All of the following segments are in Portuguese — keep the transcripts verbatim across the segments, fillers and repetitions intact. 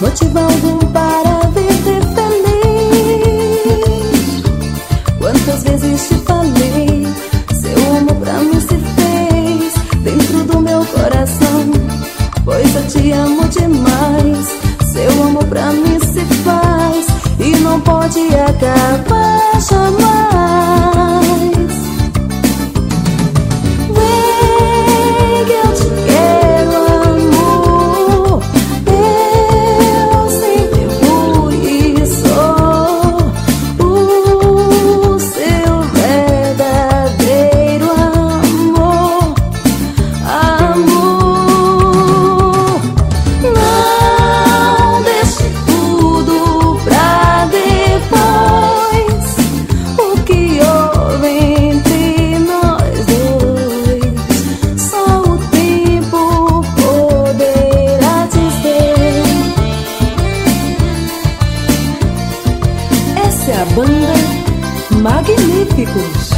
motivo algum para viver feliz. Quantas vezes te falei, seu amor pra mim se fez dentro do meu coração, pois eu te amo demais. Seu amor pra mim se faz e não pode acabar jamais. Vem que eu te quero, amor. Eu sempre fui e sou o seu verdadeiro amor. Amor, não deixe tudo pra depois. O que houve entre nós dois, só o tempo poderá dizer. Essa é a banda Magníficos.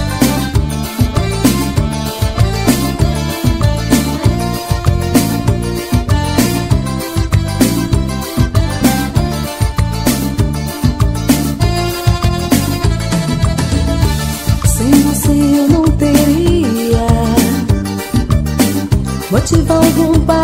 Sem você eu não teria motivo algum para